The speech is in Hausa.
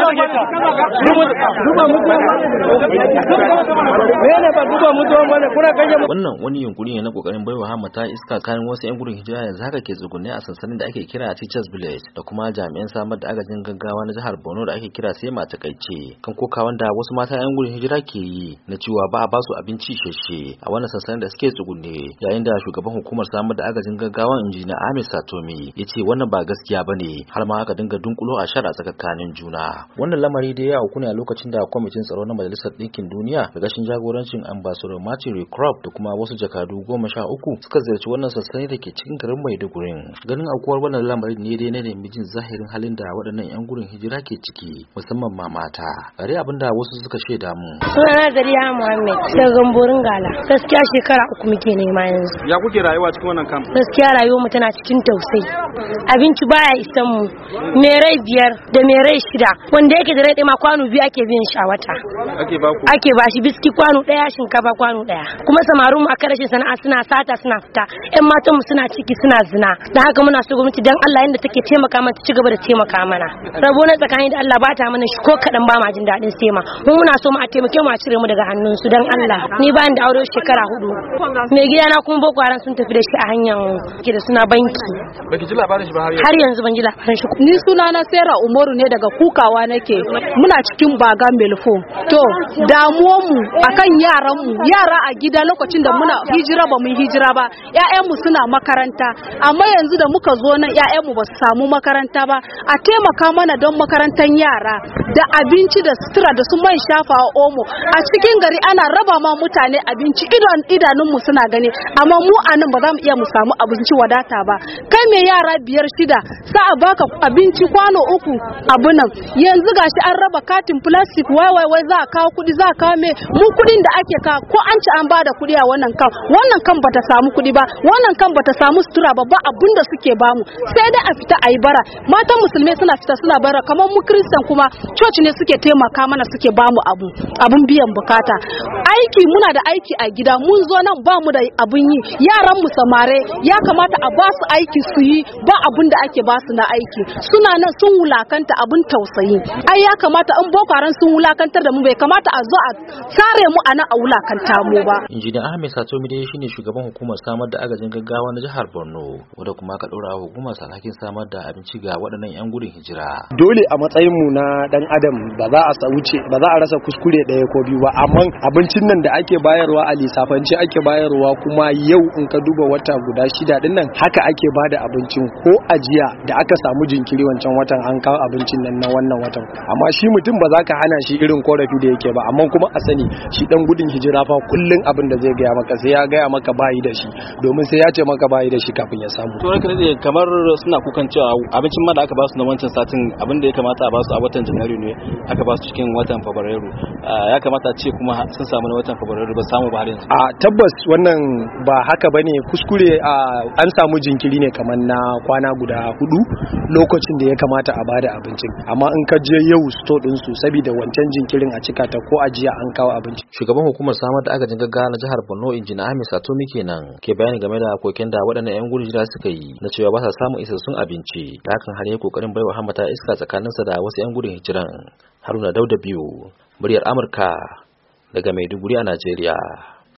Wannan wani yunkuri ne na kokarin baiwa hamata iska kayan wasu 'yan gudun hijira yanzu haka ke tsugunne a sansanin da ake kira Teachers Village da kuma jami'an samar da agajin gaggawa na jihar Borno da ake kira Sema takaice kan kokawan da wasu mata 'yan gudun hijira ke yi na cewa ba a ba su abinci isasshe a wannan sansanin da suke tsugunne, yayin da shugaban hukumar samar da agajin gaggawa injiniya Ahmed Satomi ya ce wannan ba gaskiya bane, har ma aka dinga dunkulo a shara tsakanin juna. Wannan lamari da ya auku ne a lokacin da kwamitin tsaro na Majalisar Ɗinkin Duniya da gashin jagorancin Ambassador Martin Recrop da kuma wasu jakadu 13 suka ziyarci wannan sansani da ke cikin garin Maiduguri. Ganin aukuwar wannan lamarin ne dai na nemi jin zahirin halin da waɗannan 'yan gudun hijira ke ciki, musamman ma mata. Gare abinda wasu suka shaida mu. Sunana Zariya Muhammad daga Gamborin Gala. Gaskiya shekara 3 muke nema yanzu. Ya kuke rayuwa cikin wannan kamp? Gaskiya rayuwar mu tana cikin tausayi. Abinci baya isan mu. Me rai 5 da me rai 6 wanda yake da rai ɗaya ma kwano 2 ake biyan shi a wata. Ake ba shi biski kwano 1, shinkafa kwano 1. Kuma samarin mu aka rashin sana'a suna sata suna fita. 'Yan matan mu suna ciki suna zina. Dan haka muna so gwamnati dan Allah yanda take taimaka mana ta ci gaba da taimaka mana. Rabo na tsakani da Allah ba ta mana shi ko kadan ba ma jin dadin sema. Mu muna so mu a taimake mu a cire mu daga hannun su dan Allah. Ni ba ni da aure shekara 4. Mai gida na kuma Boko Haram sun tafi da shi a hanyar ke da suna banki. Baki ji labarin shi ba har yanzu? Har yanzu ban ji labarin shi. Ni sunana Sera Umaru ne daga Kukawa nake. Muna cikin Baga Melfo. To damuwar mu akan yaran mu, yara a gida lokacin da muna hijira ba mu hijira ba. Ƴaƴan mu suna makaranta, amma yanzu da muka zo nan ƴaƴan mu ba su samu makaranta ba. A taimaka mana don makarantan yara da abinci da sutura da su man shafawa omo. A cikin gari ana raba ma mutane abinci idanun mu suna gani, amma mu a nan ba za mu iya mu samu abinci wadata ba. Kai mai yara 5 6 sa a baka abinci kwano 3 abu nan. Yanzu gashi an raba katin plastic wai za a kawo kudi, za a kawo me mu kudin da ake kawo ko an ci an bada kudi a wannan kan bata samu kudi ba, wannan kan bata samu sutura ba abin da suke bamu, sai dai a fita ayi bara. Matan musulmai suna fita suna bara, kamar mu kristan kuma church ne suke taimaka mana suke bamu abun biyan bukata. Aiki muna da aiki a gida, mun zo nan ba mu da abun yi, yaran mu samare ya kamata a ba su aiki su yi, ba abun da ake ba su na aiki. Suna nan sun wulakanta abun tausayi. Ai ya kamata in Boko Haram sun wulakantar da mu, bai kamata a zo a tsare mu a nan a wulakanta mu ba. Injiniya Ahmed Satomi dai shine shugaban hukumar samar da agajin gaggawa na jihar Borno, wanda kuma ka dora hukumar alhakin samar da abinci ga waɗannan 'yan gudun hijira. Dole a matsayin mu na dan adam ba za a rasa kuskure ɗaya ko biyu ba, amma abincin nan da ake bayarwa a lissafance ake bayarwa, kuma yau in ka duba wata guda 6 din nan haka ake bada abincin. Ko ajiya da aka samu jinkiri wancan watan an kawo abincin nan na wannan watan, amma shi mutum ba za ka hana shi irin korafi da yake ba, amma kuma a sani shi dan gudun hijira fa kullun abin da zai gaya maka sai ya gaya maka bayi da shi, domin sai ya ce maka bayi da shi kafin ya samu. To ranka ne kamar suna kukan cewa abincin ma da aka ba su na wancan satin abin da ya kamata a ba su a watan Janairu ne aka ba su cikin watan Fabrairu. Ya kamata a ce kuma sun samu na watan Fabrairu ba samu ba har yanzu. A tabbas wannan ba haka bane, kuskure an samu jinkiri ne kamar na kwana guda 4 lokacin da ya kamata a bada abincin, amma in ka je yau store din su saboda wancan jinkirin a cika ta ko ajiya an kawo abinci. Shugaban hukumar samar da agajin gaggawa na jihar Borno Injiniya Ahmed Satomi kenan ke bayani game da koken da waɗannan 'yan gudun hijira suka yi na cewa ba sa samun isassun abinci, da hakan har ya kokarin baiwa hamata iska tsakaninsa da wasu 'yan gudun hijiran. Haruna Dauda biyu, muryar Amurka daga Maiduguri a Najeriya.